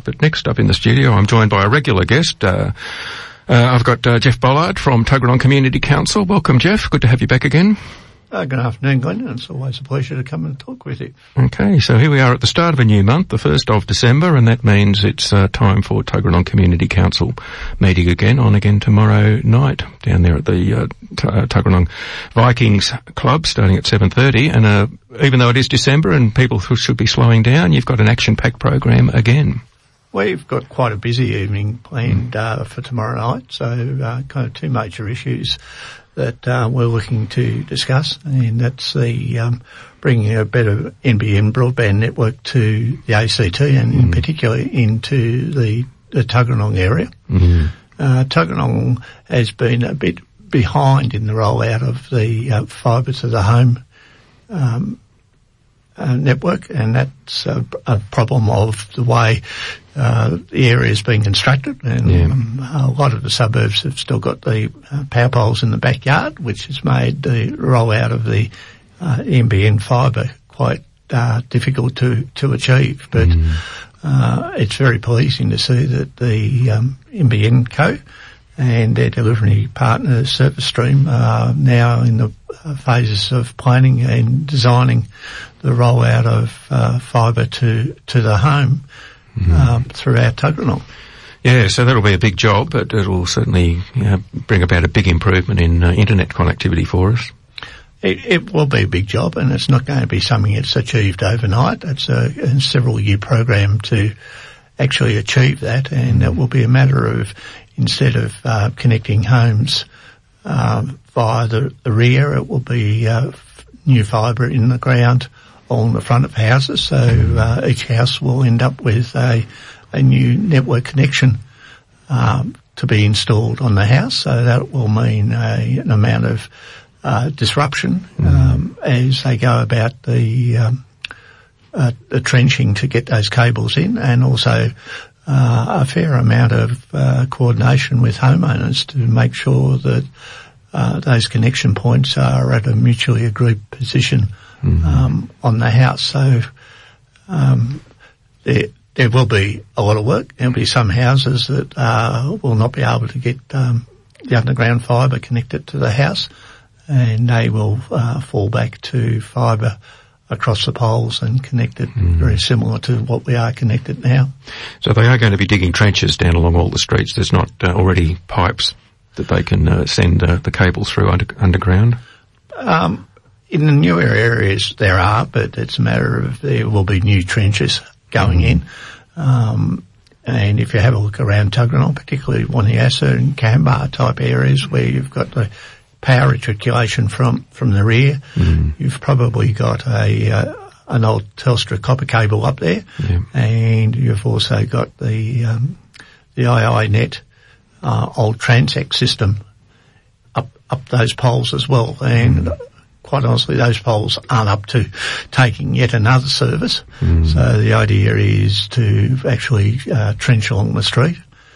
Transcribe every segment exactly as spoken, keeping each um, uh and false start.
But next up in the studio, I'm joined by a regular guest. Uh, uh, I've got uh, Jeff Bollard from Tuggeranong Community Council. Welcome, Jeff. Good to have you back again. Uh, good afternoon, Glenn. It's always a pleasure to come and talk with you. Okay, so here we are at the start of a new month, the first of December, and that means it's uh, time for Tuggeranong Community Council meeting again, on again tomorrow night down there at the uh, T- uh, Tuggeranong Vikings Club, starting at seven thirty. And uh, even though it is December and people should be slowing down, you've got an action-packed program again. We've got quite a busy evening planned uh, for tomorrow night, so uh, kind of two major issues that uh, we're looking to discuss, and that's the um, bringing a better N B N broadband network to the A C T, and mm. in particular into the, the Tuggeranong area. Mm. Uh, Tuggeranong has been a bit behind in the rollout of the uh, fibre to the home um, uh, network, and that's a, a problem of the way Uh, the area is being constructed, and yeah. um, a lot of the suburbs have still got the uh, power poles in the backyard, which has made the rollout of the uh, N B N fibre quite uh, difficult to, to achieve. But mm. uh, it's very pleasing to see that the um, N B N Co and their delivery partner, Service Stream, are now in the uh, phases of planning and designing the rollout of uh, fibre to, to the home. Mm-hmm. Um, throughout Tuggeranong. Yeah, so that'll be a big job, but it'll certainly you know, bring about a big improvement in uh, internet connectivity for us. It, it will be a big job, and it's not going to be something that's achieved overnight. It's a, a several-year program to actually achieve that, and it will be a matter of, instead of uh, connecting homes um, via the, the rear, it will be uh, new fibre in the ground on the front of houses, so uh, each house will end up with a, a new network connection um, to be installed on the house. So that will mean a, an amount of uh, disruption um, as they go about the, um, uh, the trenching to get those cables in, and also uh, a fair amount of uh, coordination with homeowners to make sure that uh, those connection points are at a mutually agreed position Mm-hmm. Um, on the house. So um, there, there will be a lot of work. There'll be some houses that uh, will not be able to get um, the underground fibre connected to the house, and they will uh, fall back to fibre across the poles and connected mm-hmm. very similar to what we are connected now. So they are going to be digging trenches down along all the streets. There's not uh, already pipes that they can uh, send uh, the cables through under, underground? Um In the newer areas there are, but it's a matter of there will be new trenches going in. Um, and if you have a look around Tuggeranong, particularly Waniasa and Canberra type areas where you've got the power reticulation from, from the rear, mm. you've probably got a, uh, an old Telstra copper cable up there. Yeah. And you've also got the, um, the I I net, uh, old Transect system up, up those poles as well. And mm. quite honestly, those poles aren't up to taking yet another service. Mm. So the idea is to actually uh, trench along the street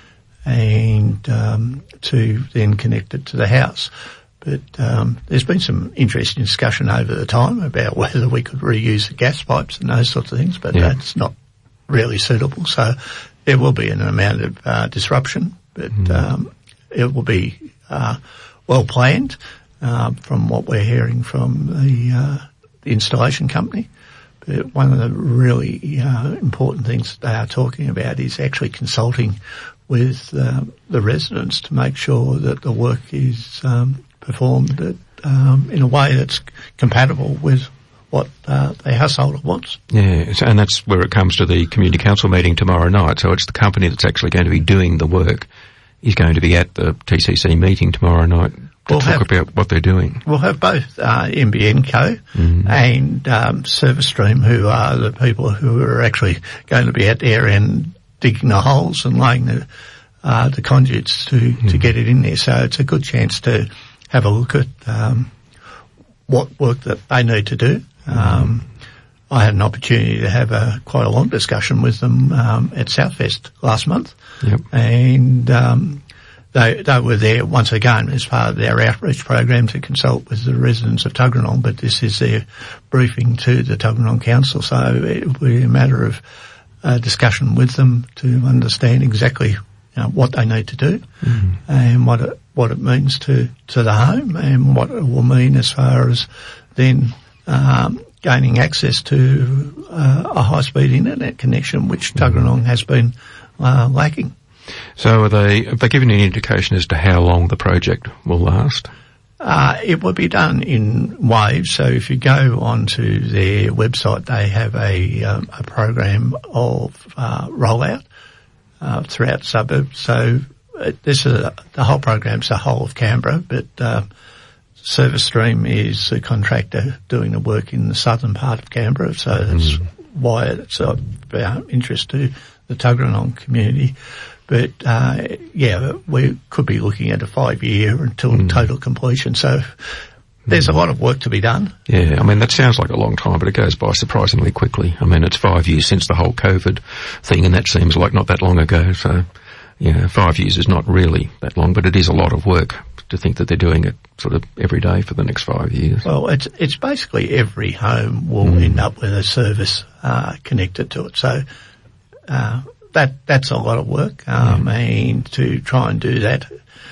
and um, to then connect it to the house. But um, there's been some interesting discussion over the time about whether we could reuse the gas pipes and those sorts of things, but yeah. that's not really suitable. So there will be an amount of uh, disruption, but mm. um, it will be uh, well planned. Uh, from what we're hearing from the, uh, the installation company. But one of the really uh, important things they are talking about is actually consulting with uh, the residents to make sure that the work is um, performed at, um, in a way that's compatible with what uh, the householder wants. Yeah, and that's where it comes to the community council meeting tomorrow night. So it's the company that's actually going to be doing the work is going to be at the T C C meeting tomorrow night. To we'll talk have, about what they're doing. We'll have both uh, N B N Co mm. and um, Service Stream, who are the people who are actually going to be out there and digging the holes and laying the uh, the conduits to, mm. to get it in there. So it's a good chance to have a look at um, what work that they need to do. Mm. Um, I had an opportunity to have a quite a long discussion with them um, at Southfest last month, yep. and um, They, they were there once again as part of their outreach program to consult with the residents of Tuggeranong, but this is their briefing to the Tuggeranong Council, so it will be a matter of a discussion with them to understand exactly, you know, what they need to do mm-hmm. and what it, what it means to, to the home and what it will mean as far as then um, gaining access to uh, a high-speed internet connection, which Tuggeranong has been uh, lacking. So are they, have they given any indication as to how long the project will last? Uh, it will be done in waves. So if you go onto their website, they have a, um, a program of uh, rollout uh, throughout suburbs. So uh, this is a, the whole program's the whole of Canberra, but uh, Service Stream is the contractor doing the work in the southern part of Canberra. So that's mm. why it's of uh, interest to the Tuggeranong community. But, uh, yeah, we could be looking at a five-year until mm. total completion. So there's mm. a lot of work to be done. Yeah, I mean, that sounds like a long time, but it goes by surprisingly quickly. I mean, it's five years since the whole COVID thing, and that seems like not that long ago. So, yeah, five years is not really that long, but it is a lot of work to think that they're doing it sort of every day for the next five years. Well, it's it's basically every home will mm. end up with a service uh, connected to it. So uh That that's a lot of work, um, yeah. and to try and do that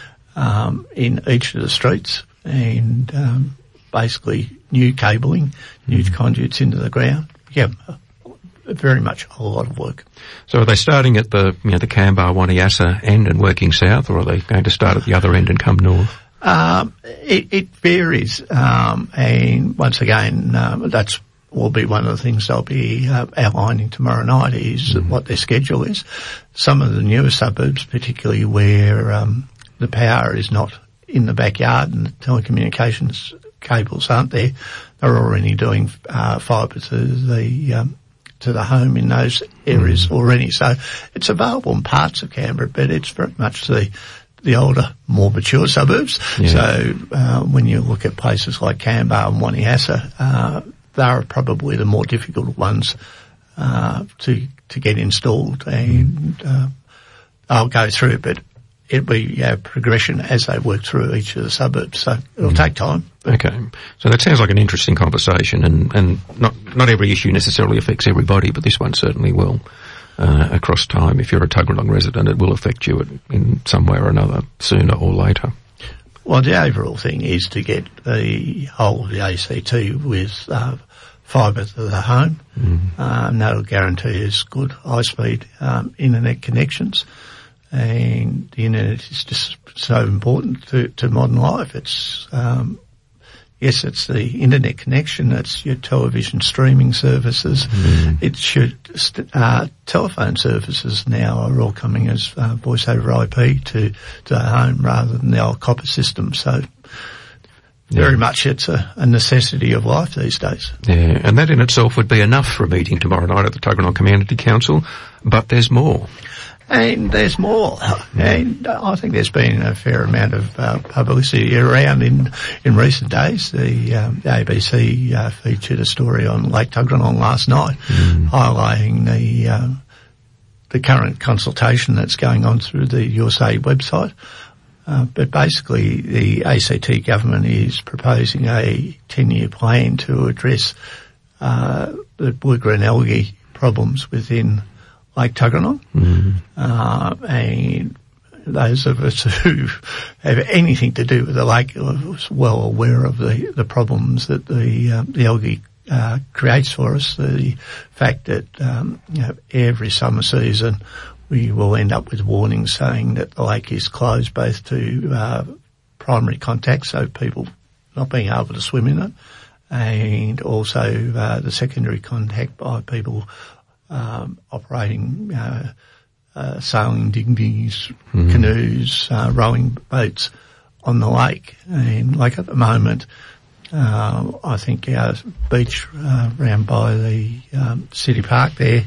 um, in each of the streets, and um, basically new cabling, new mm. conduits into the ground. Yeah, very much a lot of work. So are they starting at the you know the Canberra Wanniassa end and working south, or are they going to start at the other end and come north? Um, it, it varies, um, and once again, um, that's. will be one of the things they'll be uh, outlining tomorrow night is mm-hmm. what their schedule is. Some of the newer suburbs, particularly where um, the power is not in the backyard and the telecommunications cables aren't there, they're already doing uh, fibre to the um, to the home in those areas mm-hmm. already. So it's available in parts of Canberra, but it's very much the the older, more mature suburbs. Yeah. So uh, when you look at places like Canberra and Wanniassa, uh, they are probably the more difficult ones uh, to to get installed, and uh, I'll go through, but it'll be a progression as they work through each of the suburbs. So it'll mm. take time. Okay, so that sounds like an interesting conversation, and and not not every issue necessarily affects everybody, but this one certainly will. Uh, across time, if you're a Tuggeranong resident, it will affect you in some way or another, sooner or later. Well, the overall thing is to get the whole of the A C T with uh, fibre to the home. Mm-hmm. Uh, and that'll guarantee us good high-speed um, internet connections. And the internet is just so important to, to modern life. It's um, yes, it's the internet connection. It's your television streaming services. Mm-hmm. It's your uh, telephone services now are all coming as uh, voice over I P to, to the home rather than the old copper system. So yeah. very much it's a, a necessity of life these days. Yeah, and that in itself would be enough for a meeting tomorrow night at the Tuggeranong Community Council, but there's more. And there's more. And I think there's been a fair amount of uh, publicity around in, in recent days. The, um, the A B C uh, featured a story on Lake Tuggeranong last night, mm. highlighting the um, the current consultation that's going on through the U S A website. Uh, but basically, the A C T government is proposing a ten-year plan to address uh, the blue-green algae problems within Lake Tuggeranong, mm-hmm. uh, and those of us who have anything to do with the lake are well aware of the, the problems that the, uh, the algae uh, creates for us. The fact that um, you know, every summer season we will end up with warnings saying that the lake is closed both to uh, primary contact, so people not being able to swim in it, and also uh, the secondary contact by people Um, operating uh, uh, sailing dinghies, mm. canoes, uh, rowing boats on the lake. And like at the moment, uh, I think our beach uh, round by the um, city park there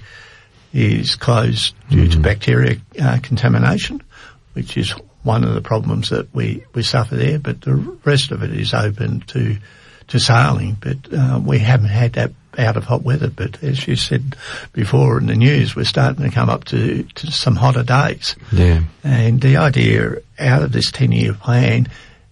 is closed due mm. to bacteria uh, contamination, which is one of the problems that we, we suffer there. But the rest of it is open to to sailing. But uh, we haven't had that out of hot weather, but as you said before in the news, we're starting to come up to, to some hotter days. Yeah. And the idea out of this ten-year plan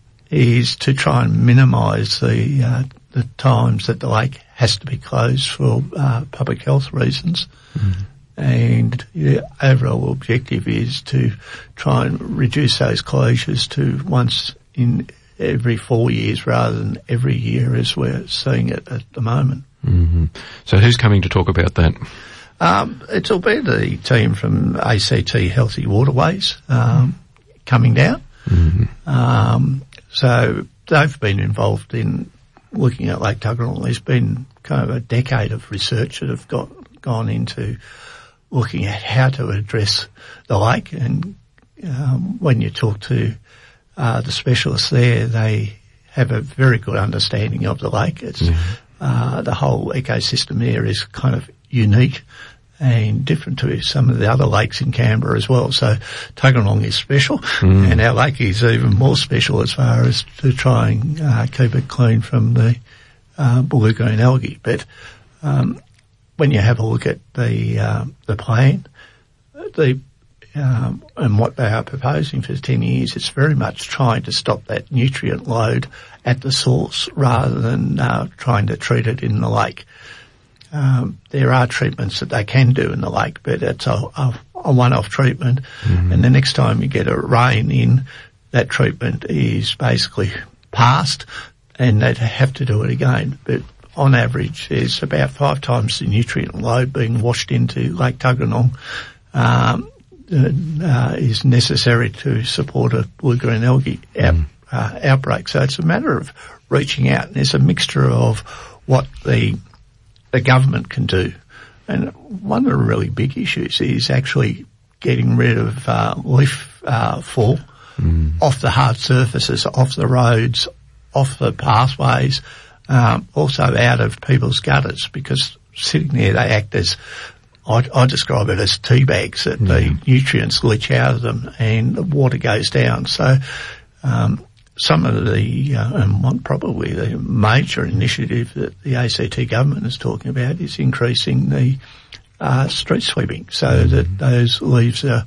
is to try and minimise the uh, the times that the lake has to be closed for uh, public health reasons. Mm. And the overall objective is to try and reduce those closures to once in every four years rather than every year as we're seeing it at the moment. Mm-hmm. So who's coming to talk about that? Um, it'll be the team from A C T Healthy Waterways um, coming down. Mm-hmm. Um, so they've been involved in looking at Lake Tuggeranong. There's been kind of a decade of research that have got gone into looking at how to address the lake. And um, when you talk to uh, the specialists there, they have a very good understanding of the lake. It's mm-hmm. uh, the whole ecosystem there is kind of unique and different to some of the other lakes in Canberra as well. So Tuggeranong is special, mm. and our lake is even more special as far as to try and uh, keep it clean from the uh, blue-green algae. But um, when you have a look at the uh, the plan, the um, and what they are proposing for ten years, it's very much trying to stop that nutrient load at the source rather than uh, trying to treat it in the lake. Um, there are treatments that they can do in the lake, but it's a, a, a one-off treatment. Mm-hmm. And the next time you get a rain in, that treatment is basically passed and they'd have to do it again. But on average, there's about five times the nutrient load being washed into Lake Tuggeranong um, uh, is necessary to support a blue-green algae out, mm. uh, outbreak. So it's a matter of reaching out, and there's a mixture of what the the government can do. And one of the really big issues is actually getting rid of uh, leaf uh, fall mm. off the hard surfaces, off the roads, off the pathways, um, also out of people's gutters, because sitting there they act as, I, I describe it as tea bags, that yeah. the nutrients leach out of them and the water goes down. So um, some of the, uh, and one probably the major initiative that the A C T government is talking about is increasing the uh, street sweeping so mm-hmm. that those leaves are,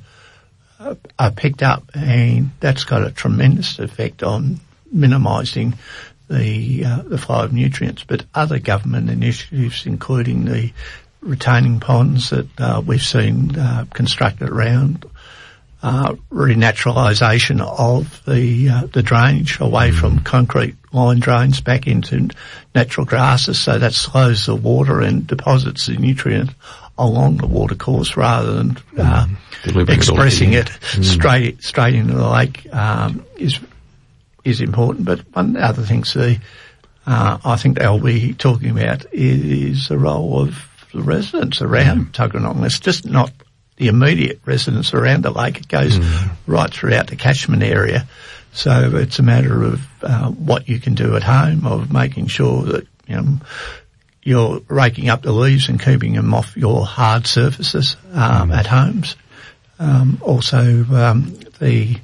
are picked up, and that's got a tremendous effect on minimising the uh, the flow of nutrients. But other government initiatives, including the retaining ponds that uh, we've seen uh, constructed around, Uh, renaturalisation of the uh, the drainage away mm. from concrete line drains back into natural grasses, so that slows the water and deposits the nutrient along the water course rather than uh, mm. expressing it, it mm. straight straight into the lake um, is is important. But one of the other things the uh, I think they'll be talking about is the role of the residents around mm. Tuggeranong. It's just not the immediate residents around the lake. It goes mm. right throughout the catchment area. So it's a matter of uh, what you can do at home, of making sure that, you know, you're raking up the leaves and keeping them off your hard surfaces um, mm. at homes. Um, also, um, the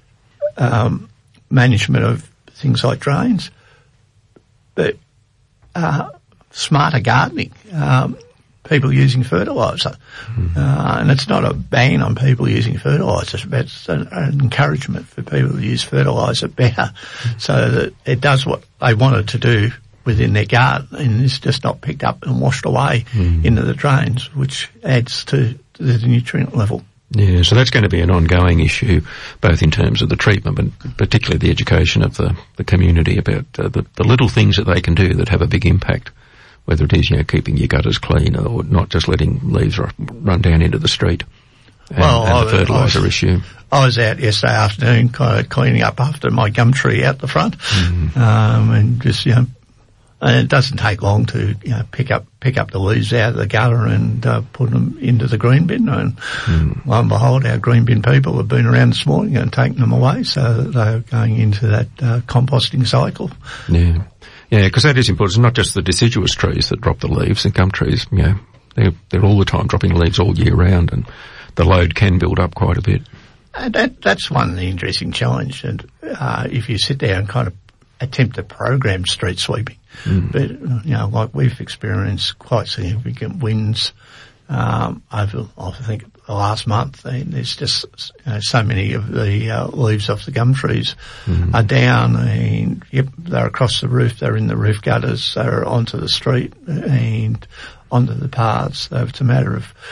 um, management of things like drains. But uh, smarter gardening. Um, people using fertiliser. Mm-hmm. Uh, and it's not a ban on people using fertiliser, but it's an, an encouragement for people to use fertiliser better mm-hmm. so that it does what they wanted to do within their garden and it's just not picked up and washed away mm-hmm. into the drains, which adds to the nutrient level. Yeah, so that's going to be an ongoing issue, both in terms of the treatment, but particularly the education of the, the community about uh, the, the little things that they can do that have a big impact. Whether it is, you know, keeping your gutters clean or not just letting leaves run down into the street. And, well, and I, the fertiliser issue. I was out yesterday afternoon kind of cleaning up after my gum tree out the front. Mm-hmm. Um, and just, you know, and it doesn't take long to, you know, pick up, pick up the leaves out of the gutter and, uh, put them into the green bin. And mm. lo and behold, our green bin people have been around this morning and taken them away so that they're going into that, uh, composting cycle. Yeah. Yeah, because that is important. It's not just the deciduous trees that drop the leaves, and gum trees, you know, they're, they're all the time dropping leaves all year round, and the load can build up quite a bit. Uh, that, that's one of the interesting challenges. And uh, if you sit there and kind of attempt to program street sweeping, mm. but, you know, like we've experienced quite significant winds um, over, I think, the last month, and there's just, you know, so many of the uh, leaves off the gum trees mm. are down, and yep, they're across the roof, they're in the roof gutters, they're onto the street and onto the paths. So it's a matter of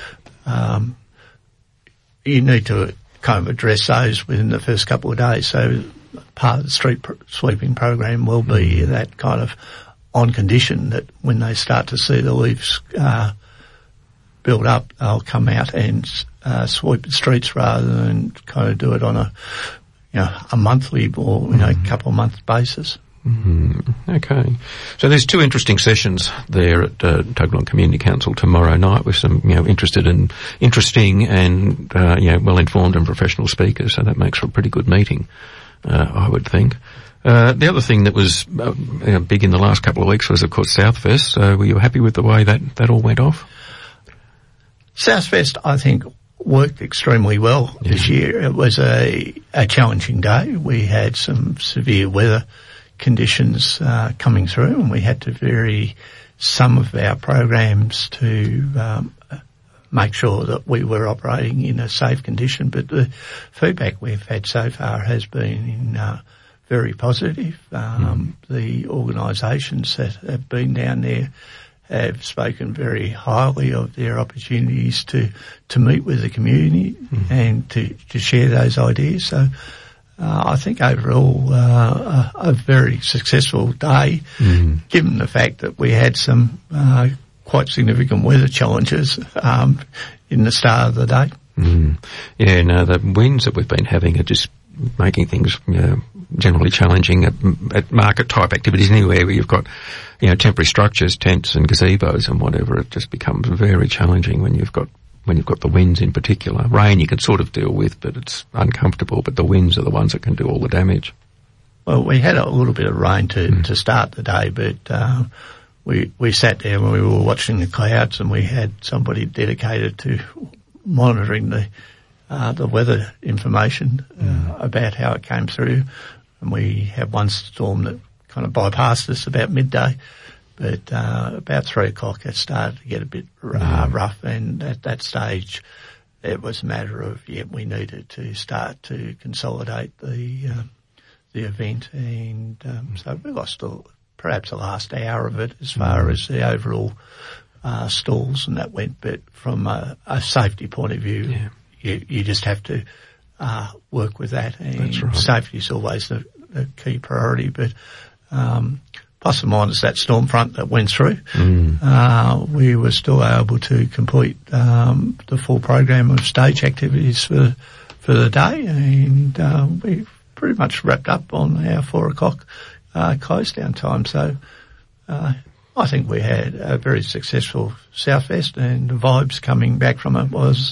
um, you need to kind of address those within the first couple of days. So part of the street pr- sweeping program will be that kind of on condition that when they start to see the leaves uh, build up, they'll come out and uh, sweep the streets rather than kind of do it on a, you know, a monthly or, you know, mm. couple of month basis. Mm-hmm. Okay. So there's two interesting sessions there at uh, Tuggeranong Community Council tomorrow night with some, you know, interested and interesting and, uh, you know, well-informed and professional speakers. So that makes for a pretty good meeting, uh, I would think. Uh, the other thing that was uh, you know, big in the last couple of weeks was, of course, Southfest. So were you happy with the way that, that all went off? Southfest, I think, worked extremely well yeah. this year. It was a, a challenging day. We had some severe weather conditions uh, coming through, and we had to vary some of our programs to um, make sure that we were operating in a safe condition. But the feedback we've had so far has been uh, very positive. Um, mm. The organisations that have been down there have spoken very highly of their opportunities to, to meet with the community mm. and to, to share those ideas. So uh, I think overall uh, a, a very successful day, mm. given the fact that we had some uh, quite significant weather challenges um, in the start of the day. Mm. Yeah, no, the winds that we've been having are just making things, you know, generally challenging at, at market type activities. Anywhere where you've got, you know, temporary structures, tents and gazebos and whatever, it just becomes very challenging when you've got when you've got the winds in particular. Rain you can sort of deal with, but it's uncomfortable. But the winds are the ones that can do all the damage. Well, we had a little bit of rain to mm. to start the day, but uh, we we sat there when we were watching the clouds, and we had somebody dedicated to monitoring the uh, the weather information uh, mm. about how it came through. And we had one storm that kind of bypassed us about midday, but uh, about three o'clock it started to get a bit uh, rough, and at that stage it was a matter of, yeah, we needed to start to consolidate the uh, the event, and um, so we lost a, perhaps the last hour of it as far mm. as the overall uh, stalls and that went, but from a, a safety point of view, yeah. you, you just have to Uh, work with that, and right. safety is always the, the key priority. But um, plus or minus that storm front that went through, mm. uh, we were still able to complete um, the full program of stage activities for for the day, and uh, we pretty much wrapped up on our four o'clock uh, close down time. So uh, I think we had a very successful Southfest, and the vibes coming back from it was.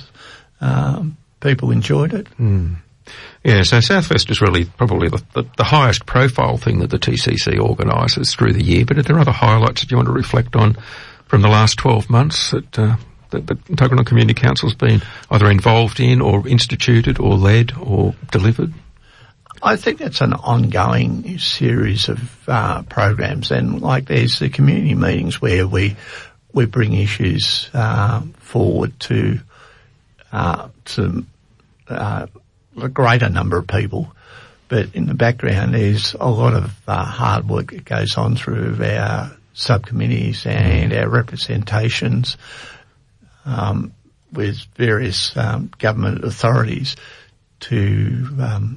Um, People enjoyed it. Mm. Yeah, so Southfest is really probably the, the, the highest profile thing that the T C C organises through the year. But are there other highlights that you want to reflect on from the last twelve months that, uh, that the Tuggeranong Community Council's been either involved in or instituted or led or delivered? I think it's an ongoing series of uh, programs, and like there's the community meetings where we we bring issues uh, forward to uh, to Uh, a greater number of people, but in the background there's a lot of uh, hard work that goes on through our subcommittees and our representations um, with various um, government authorities to um,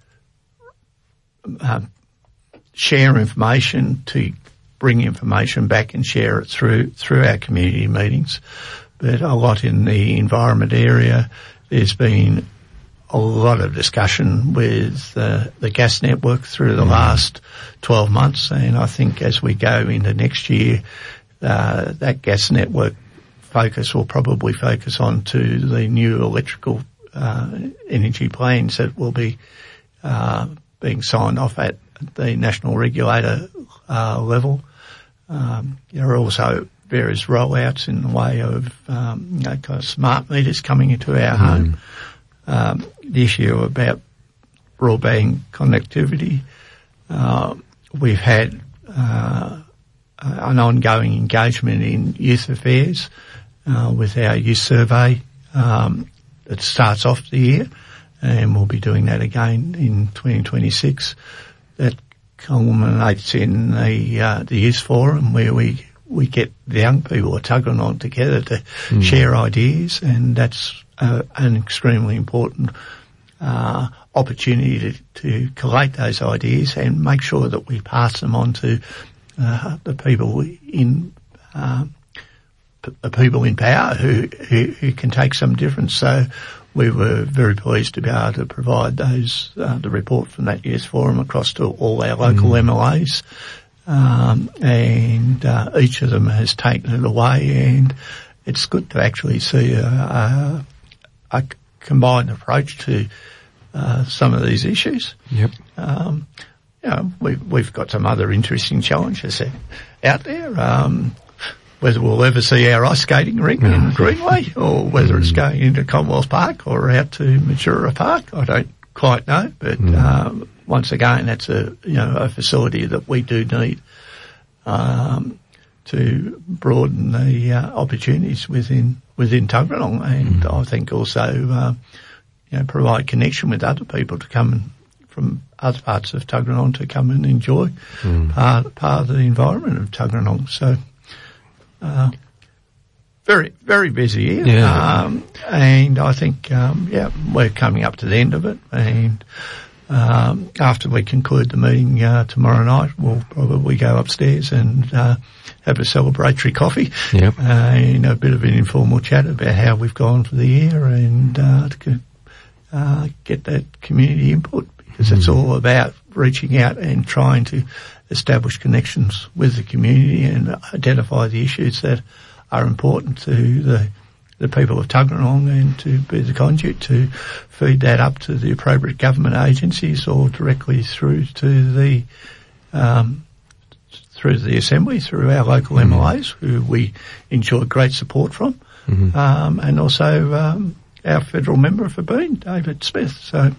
uh, share information, to bring information back and share it through through our community meetings. But a lot in the environment area. There's been a lot of discussion with uh, the gas network through the mm. last twelve months, and I think as we go into next year, uh, that gas network focus will probably focus on to the new electrical uh, energy plans that will be uh, being signed off at the national regulator uh, level. Um, there are also various rollouts in the way of um, you know, kind of smart meters coming into our mm. home. Um, the issue about broadband connectivity. Uh, we've had uh, an ongoing engagement in youth affairs uh, with our youth survey um, that starts off the year, and we'll be doing that again in twenty twenty-six. That culminates in the, uh, the youth forum where we we get the young people of Tuggeranong together to mm. share ideas, and that's uh, an extremely important uh, opportunity to, to collate those ideas and make sure that we pass them on to uh, the people in um, the people in power who, who who can take some difference. So we were very pleased to be able to provide those uh, the report from that year's forum across to all our local mm. M L As, um, and uh, each of them has taken it away, and it's good to actually see a, a, a combined approach to uh, some of these issues. Yep. Um, you know, we, we've got some other interesting challenges out there. Um, whether we'll ever see our ice skating rink no. in Greenway, or whether mm. it's going into Commonwealth Park or out to Matura Park, I don't quite know. But mm. um, once again, that's a you know a facility that we do need um, to broaden the uh, opportunities within within Tuggeranong, and mm. I think also uh, you know provide connection with other people to come and, from other parts of Tuggeranong to come and enjoy mm. part part of the environment of Tuggeranong. So. Uh, very, very busy year. Yeah. Um, and I think, um, yeah, we're coming up to the end of it. And, um, after we conclude the meeting, uh, tomorrow night, we'll probably go upstairs and, uh, have a celebratory coffee. Yep. Uh, and a bit of an informal chat about how we've gone for the year, and, uh, to, uh, get that community input, because mm. it's all about reaching out and trying to establish connections with the community and identify the issues that are important to the the people of Tuggeranong, and to be the conduit to feed that up to the appropriate government agencies or directly through to the um, through the Assembly, through our local mm-hmm. M L As, who we enjoy great support from, mm-hmm. um, and also um, our federal member for Bean, David Smith. So.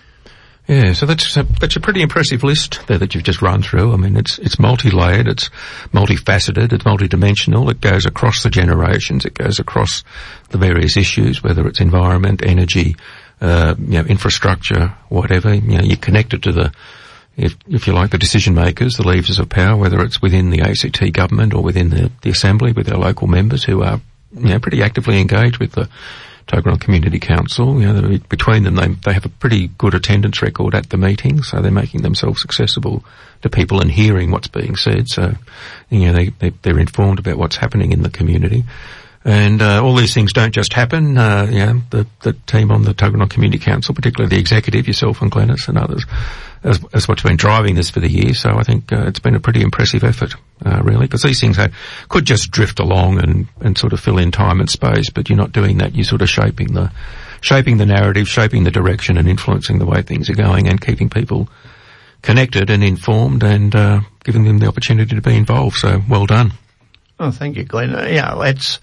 Yeah, so that's a, that's a pretty impressive list there that you've just run through. I mean, it's it's multi-layered, it's multifaceted, it's multidimensional. It goes across the generations, it goes across the various issues, whether it's environment, energy, uh, you know, infrastructure, whatever. You know, you're connected to the, if if you like, the decision makers, the levers of power, whether it's within the A C T government or within the, the Assembly with our local members who are, you know, pretty actively engaged with the Tuggeranong Community Council. You know, between them, they they have a pretty good attendance record at the meetings, so they're making themselves accessible to people and hearing what's being said. So, you know, they, they they're informed about what's happening in the community. And uh, all these things don't just happen. Uh, you know, the the team on the Tuggeranong Community Council, particularly the executive, yourself and Glenys and others, as, as what's been driving this for the year. So I think uh, it's been a pretty impressive effort, uh, really, because these things have, could just drift along and, and sort of fill in time and space, but you're not doing that. You're sort of shaping the shaping the narrative, shaping the direction, and influencing the way things are going, and keeping people connected and informed, and uh, giving them the opportunity to be involved. So well done. Oh, thank you, Glenn. Uh, yeah, it's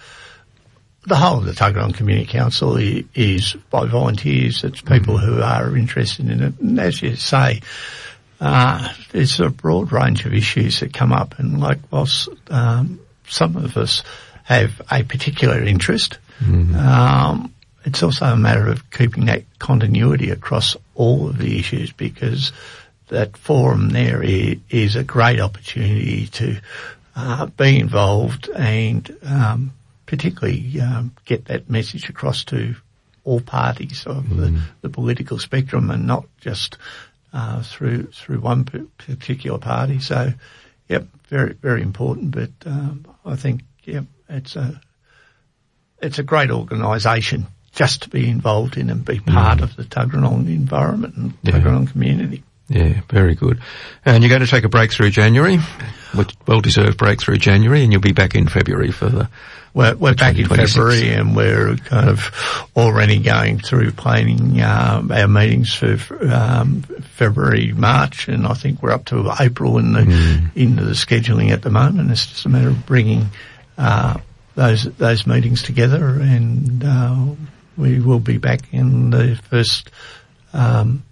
the whole of the Tuggeranong Community Council is by volunteers. It's people mm-hmm. who are interested in it. And as you say, uh, there's a broad range of issues that come up. And like whilst um, some of us have a particular interest, mm-hmm. um, it's also a matter of keeping that continuity across all of the issues, because that forum there is a great opportunity to uh, be involved and um particularly um, get that message across to all parties of mm. the, the political spectrum, and not just uh, through through one p- particular party. So, yep, very very important. But um, I think yep, it's a it's a great organisation just to be involved in and be part mm. of the Tuggeranong environment and yeah. Tuggeranong community. Yeah, very good. And you're going to take a break through January, well-deserved break through January, and you'll be back in February for the We're, we're back in February, and we're kind of already going through planning um, our meetings for um, February, March, and I think we're up to April in the mm. into the scheduling at the moment. It's just a matter of bringing uh, those those meetings together, and uh, we will be back in the first um,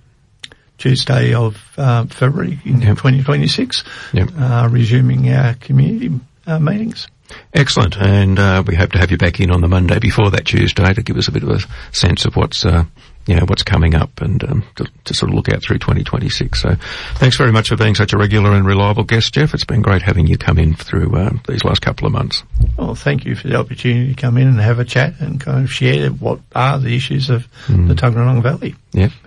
Tuesday of uh, February in yep. twenty twenty-six, yep. uh, resuming our community uh, meetings. Excellent, and uh, we hope to have you back in on the Monday before that Tuesday to give us a bit of a sense of what's uh, you know, what's coming up and um, to, to sort of look out through twenty twenty-six. So thanks very much for being such a regular and reliable guest, Jeff. It's been great having you come in through uh, these last couple of months. Well, thank you for the opportunity to come in and have a chat and kind of share what are the issues of mm. the Tuggeranong Valley. Yeah.